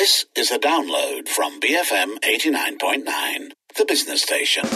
This is a download from BFM 89.9, the business station.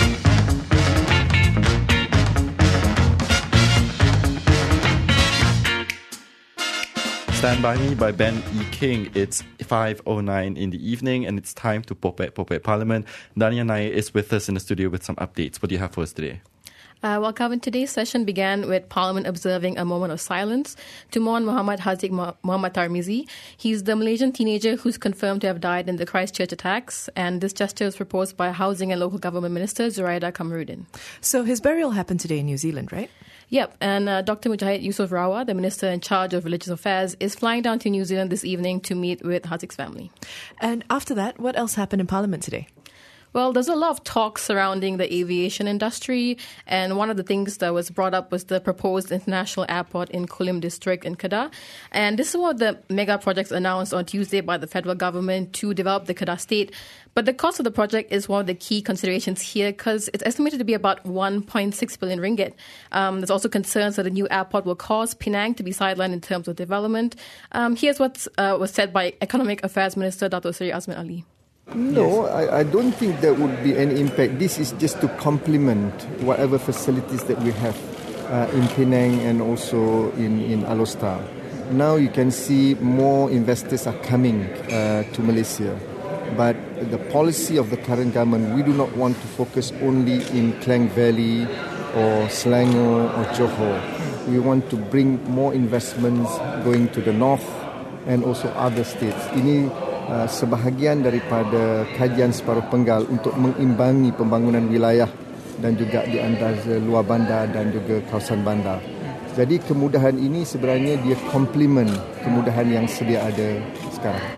Stand By Me by Ben E. King. It's 5:09 in the evening and it's time to Popek Parliament. Dania Nair is with us in the studio with some updates. What do you have for us today? Well, Calvin, today's session began with Parliament observing a moment of silence to mourn Muhammad Haziq Muhammad Tarmizi. He's the Malaysian teenager who's confirmed to have died in the Christchurch attacks, and this gesture was proposed by Housing and Local Government Minister Zuraida Kamarudin. So his burial happened today in New Zealand, right? Yep, and Dr. Mujahid Yusof Rawah, the Minister in charge of Religious Affairs, is flying down to New Zealand this evening to meet with Haziq's family. And after that, what else happened in Parliament today? Well, there's a lot of talk surrounding the aviation industry, and one of the things that was brought up was the proposed international airport in Kulim district in Kedah. And this is one of the mega projects announced on Tuesday by the federal government to develop the Kedah state. But the cost of the project is one of the key considerations here because it's estimated to be about 1.6 billion ringgit. There's also concerns that the new airport will cause Penang to be sidelined in terms of development. Here's what was said by Economic Affairs Minister Dato' Seri Azmin Ali. No, I don't think there would be any impact. This is just to complement whatever facilities that we have in Penang and also in Alor. Now you can see more investors are coming to Malaysia. But the policy of the current government, we do not want to focus only in Klang Valley or Selangor or Johor. We want to bring more investments going to the north and also other states. Ini sebahagian daripada kajian separuh penggal untuk mengimbangi pembangunan wilayah dan juga di antara luar bandar dan juga kawasan bandar. Jadi kemudahan ini sebenarnya dia complement kemudahan yang sedia ada sekarang.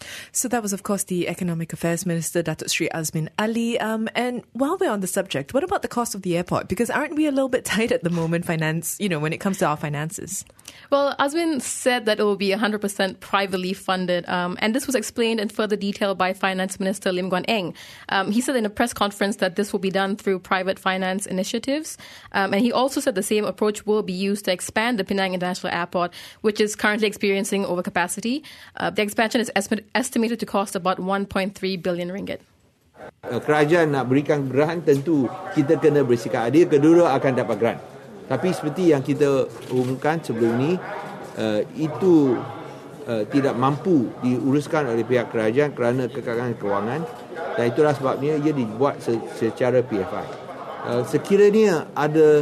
So that was, of course, the Economic Affairs Minister, Datuk Seri Azmin Ali. And while we're on the subject, what about the cost of the airport? Because aren't we a little bit tight at the moment, when it comes to our finances? Well, Azmin said that it will be 100% privately funded. And this was explained in further detail by Finance Minister Lim Guan Eng. He said in a press conference that this will be done through private finance initiatives. And he also said the same approach will be used to expand the Penang International Airport, which is currently experiencing overcapacity. The expansion is estimated to cost about 1.3 billion ringgit. Kerajaan nak berikan grant, tentu kita kena bersikap adil, kedua akan dapat grant. Tapi seperti yang kita umumkan sebelum ini, itu tidak mampu diuruskan oleh pihak kerajaan kerana kekalahan kewangan, dan itulah sebabnya ia dibuat secara PFI. Sekiranya ada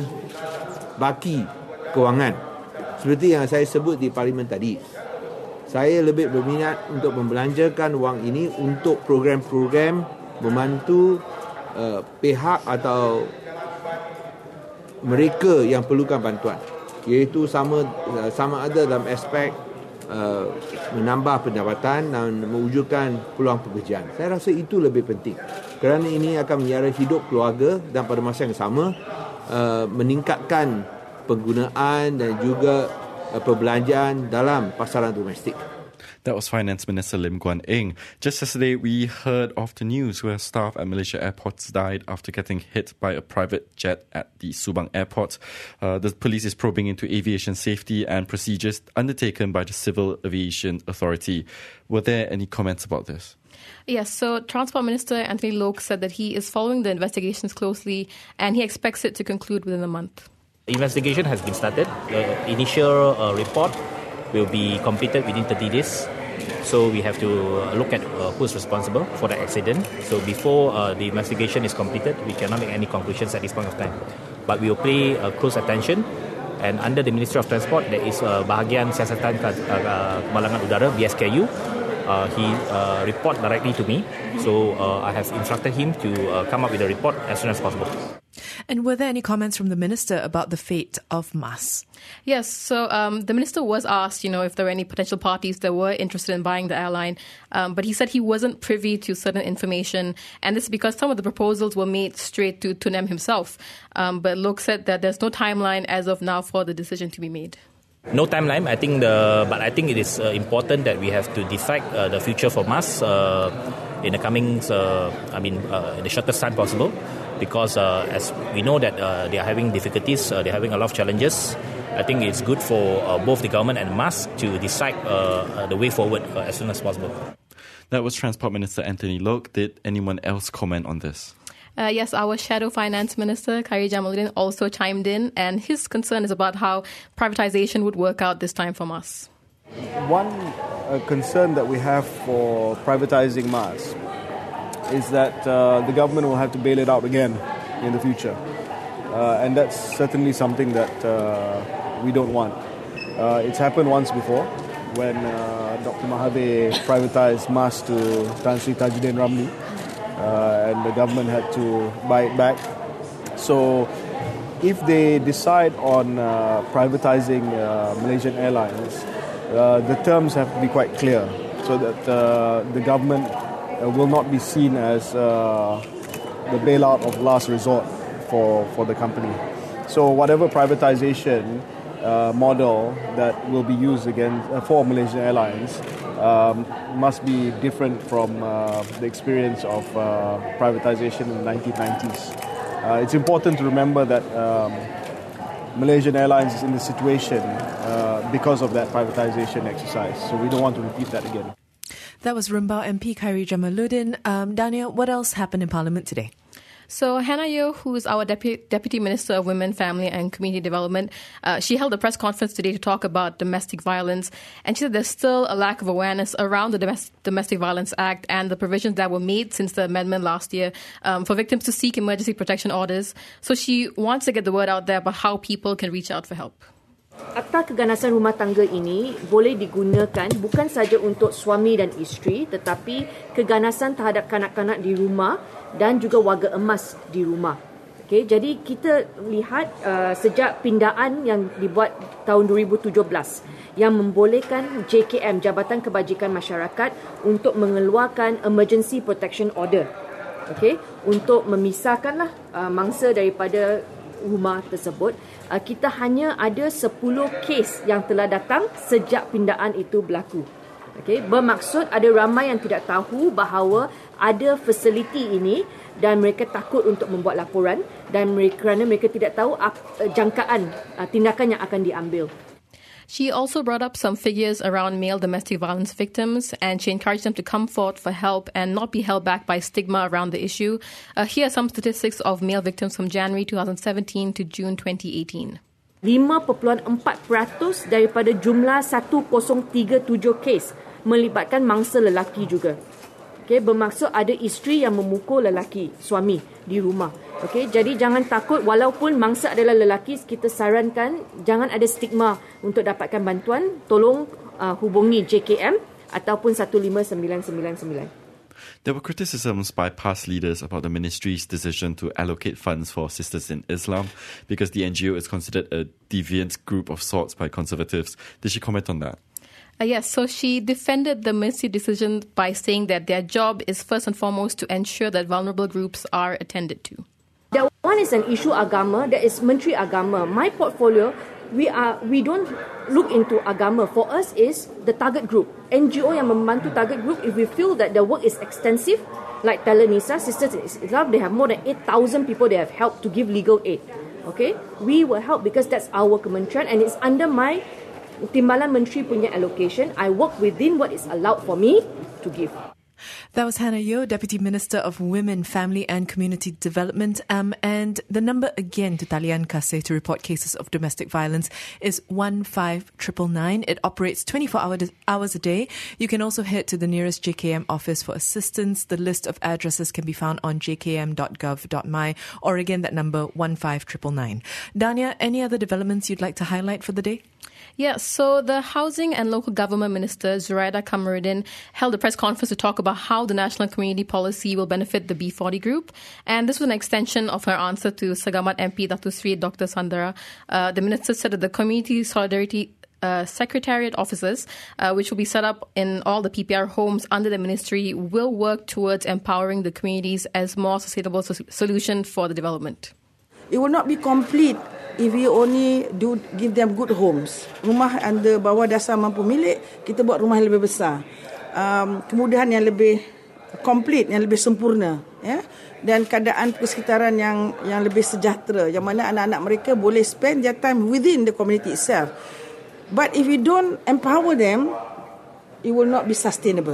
baki kewangan seperti yang saya sebut di parlimen tadi, saya lebih berminat untuk membelanjakan wang ini untuk program-program membantu pihak atau mereka yang perlukan bantuan, iaitu sama ada dalam aspek menambah pendapatan dan mewujudkan peluang pekerjaan. Saya rasa itu lebih penting kerana ini akan menyara hidup keluarga dan pada masa yang sama meningkatkan penggunaan dan juga perbelanjaan dalam pasaran domestik. That was Finance Minister Lim Guan Eng. Just yesterday, we heard of the news where staff at Malaysia airports died after getting hit by a private jet at the Subang airport. The police is probing into aviation safety and procedures undertaken by the Civil Aviation Authority. Were there any comments about this? Yes, so Transport Minister Anthony Loke said that he is following the investigations closely and he expects it to conclude within a month. Investigation has been started. The initial report will be completed within 30 days. So we have to look at who's responsible for the accident. So before the investigation is completed, we cannot make any conclusions at this point of time. But we will pay close attention. And under the Ministry of Transport, there is Bahagian Siasatan Kemalangan Udara, BSKU. He report directly to me. So I have instructed him to come up with a report as soon as possible. And were there any comments from the minister about the fate of MAS? Yes, so the minister was asked, if there were any potential parties that were interested in buying the airline, but he said he wasn't privy to certain information, and this is because some of the proposals were made straight to Tunem himself. But Lok said that there's no timeline as of now for the decision to be made. No timeline. But I think it is important that we have to decide the future for MAS in the coming, in the shortest time possible. Because as we know that they are having difficulties, they're having a lot of challenges. I think it's good for both the government and MAS to decide the way forward as soon as possible. That was Transport Minister Anthony Loke. Did anyone else comment on this? Yes, our Shadow Finance Minister, Khairi Jamaluddin, also chimed in, and his concern is about how privatization would work out this time from us. One concern that we have for privatizing MAS is that the government will have to bail it out again in the future. And that's certainly something that we don't want. It's happened once before when Dr. Mahathir privatized MAS to Tan Sri Tajuddin Ramli. And the government had to buy it back. So if they decide on privatizing Malaysian Airlines, the terms have to be quite clear so that the government will not be seen as the bailout of last resort for the company. So whatever privatization model that will be used again for Malaysian Airlines must be different from the experience of privatization in the 1990s. It's important to remember that Malaysian Airlines is in this situation because of that privatization exercise. So we don't want to repeat that again. That was Rumbau MP Khairi Jamaluddin. Dania, what else happened in Parliament today? So Hannah Yeoh, who is our Deputy Minister of Women, Family and Community Development, she held a press conference today to talk about domestic violence. And she said there's still a lack of awareness around the Domestic Violence Act and the provisions that were made since the amendment last year for victims to seek emergency protection orders. So she wants to get the word out there about how people can reach out for help. Akta Keganasan Rumah Tangga ini boleh digunakan bukan saja untuk suami dan isteri, tetapi keganasan terhadap kanak-kanak di rumah dan juga warga emas di rumah. Okay, jadi kita lihat sejak pindaan yang dibuat tahun 2017 yang membolehkan JKM, Jabatan Kebajikan Masyarakat, untuk mengeluarkan Emergency Protection Order. Okay, untuk memisahkanlah mangsa daripada rumah tersebut. Kita hanya ada 10 kes yang telah datang sejak pindaan itu berlaku. Okay, bermaksud ada ramai yang tidak tahu bahawa ada fasiliti ini dan mereka takut untuk membuat laporan dan kerana mereka tidak tahu jangkaan tindakan yang akan diambil. She also brought up some figures around male domestic violence victims, and she encouraged them to come forth for help and not be held back by stigma around the issue. Here are some statistics of male victims from January 2017 to June 2018. 5.4% daripada jumlah 1037 kes melibatkan mangsa lelaki juga. Okay, bermaksud ada isteri yang memukul lelaki, suami di rumah. Okay, jadi jangan takut, walaupun mangsa adalah lelaki, kita sarankan jangan ada stigma untuk dapatkan bantuan. Tolong hubungi JKM ataupun 15999. There were criticisms by past leaders about the ministry's decision to allocate funds for Sisters in Islam because the NGO is considered a deviant group of sorts by conservatives. Did she comment on that? Yes, so she defended the ministry decision by saying that their job is first and foremost to ensure that vulnerable groups are attended to. That one is an issue agama, that is Menteri Agama. My portfolio, we don't look into agama. For us is the target group. NGO yang membantu target group, if we feel that the work is extensive, like Telenisa, Sisters in Islam, they have more than 8,000 people they have helped to give legal aid. Okay, we will help because that's our kementerian and it's under my Timbalan Menteri punya allocation. I work within what is allowed for me to give. That was Hannah Yeoh, Deputy Minister of Women, Family and Community Development. And the number again to Talian Kasih to report cases of domestic violence is 15999. It operates 24 hours a day. You can also head to the nearest JKM office for assistance. The list of addresses can be found on jkm.gov.my, or again that number 15999. Dania, any other developments you'd like to highlight for the day? Yes, so the Housing and Local Government Minister, Zuraida Kamaruddin, held a press conference to talk about how the National Community Policy will benefit the B40 group. And this was an extension of her answer to Segamat MP Datuk Sri Dr. Sandara. The minister said that the Community Solidarity Secretariat offices, which will be set up in all the PPR homes under the ministry, will work towards empowering the communities as more sustainable solution for the development. It will not be complete if we only give them good homes. Rumah anda bawah dasar mampu milik, kita buat rumah yang lebih besar. Kemudahan yang lebih complete, yang lebih sempurna, ya. Dan keadaan persekitaran yang lebih sejahtera, yang mana anak-anak mereka boleh spend their time within the community itself. But if we don't empower them, it will not be sustainable.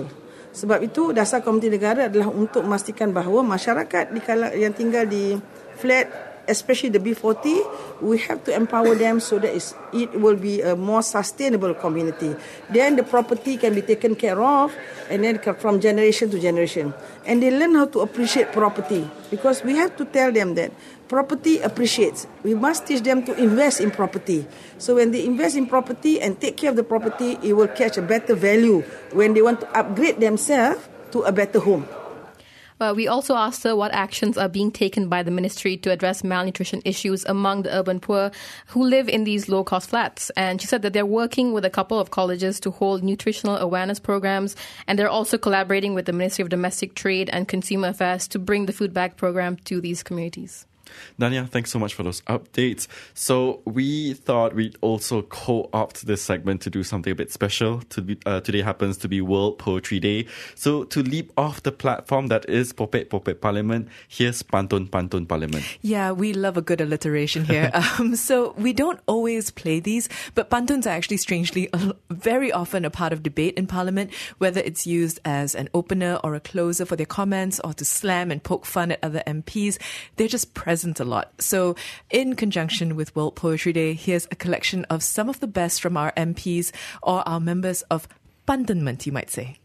Sebab itu dasar komuniti negara adalah untuk memastikan bahawa masyarakat yang tinggal di flat, especially the B40, we have to empower them so that it will be a more sustainable community. Then the property can be taken care of, and then from generation to generation. And they learn how to appreciate property, because we have to tell them that property appreciates. We must teach them to invest in property. So when they invest in property and take care of the property, it will catch a better value when they want to upgrade themselves to a better home. We also asked her what actions are being taken by the ministry to address malnutrition issues among the urban poor who live in these low-cost flats. And she said that they're working with a couple of colleges to hold nutritional awareness programs, and they're also collaborating with the Ministry of Domestic Trade and Consumer Affairs to bring the food bag program to these communities. Dania, thanks so much for those updates. So we thought we'd also co-opt this segment to do something a bit special. Today happens to be World Poetry Day. So to leap off the platform that is Popek Popek Parliament, here's Pantun Pantun Parliament. Yeah, we love a good alliteration here. So we don't always play these, but pantuns are actually strangely very often a part of debate in Parliament, whether it's used as an opener or a closer for their comments or to slam and poke fun at other MPs. They're just present a lot. So in conjunction with World Poetry Day, here's a collection of some of the best from our MPs or our members of Pantunment, you might say.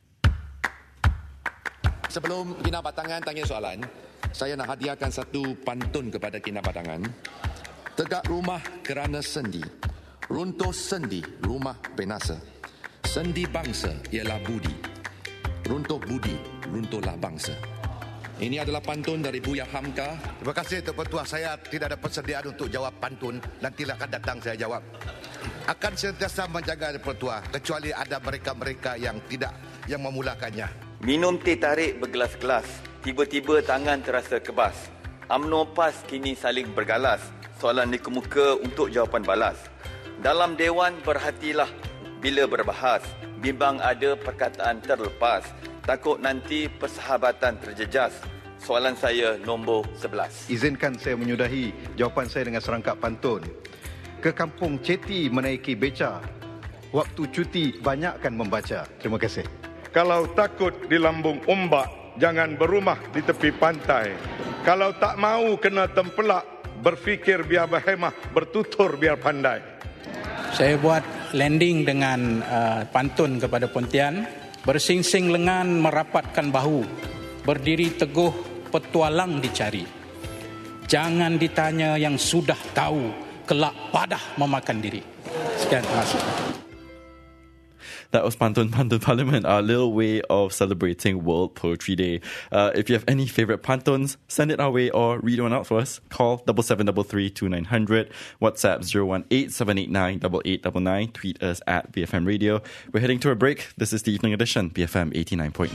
Sebelum Kina Batangan tanya soalan, saya nak hadiahkan satu pantun kepada Kina Batangan. Tegak rumah kerana sendi, runtuh sendi rumah binasa. Sendi bangsa ialah budi, runtuh budi, runtuhlah bangsa. Ini adalah pantun dari Buya Hamka. Terima kasih Tuan Ketua. Saya tidak ada persediaan untuk jawab pantun. Nanti akan datang saya jawab. Akan sentiasa menjaga Tuan Ketua, kecuali ada mereka-mereka yang tidak, yang memulakannya. Minum teh tarik bergelas-gelas. Tiba-tiba tangan terasa kebas. UMNO PAS kini saling bergalas. Soalan di kemuka untuk jawapan balas. Dalam dewan berhatilah bila berbahas. Bimbang ada perkataan terlepas. Takut nanti persahabatan terjejas. Soalan saya nombor 11. Izinkan saya menyudahi jawapan saya dengan serangkap pantun. Ke kampung Ceti menaiki beca. Waktu cuti banyakkan membaca. Terima kasih. Kalau takut di lambung ombak, jangan berumah di tepi pantai. Kalau tak mau kena tempelak, berfikir biar berhemah, bertutur biar pandai. Saya buat landing dengan pantun kepada Pontian. Bersingsing lengan merapatkan bahu, berdiri teguh petualang dicari. Jangan ditanya yang sudah tahu, kelak padah memakan diri. Sekian, terima kasih. That was Pantun Pantun Parliament, our little way of celebrating World Poetry Day. If you have any favourite pantuns, send it our way or read one out for us. Call 7733 2900, WhatsApp 018-789-8899, tweet us at BFM Radio. We're heading to a break. This is the Evening Edition, BFM 89.9.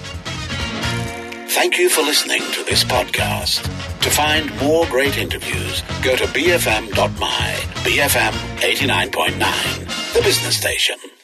Thank you for listening to this podcast. To find more great interviews, go to bfm.my, BFM 89.9, the business station.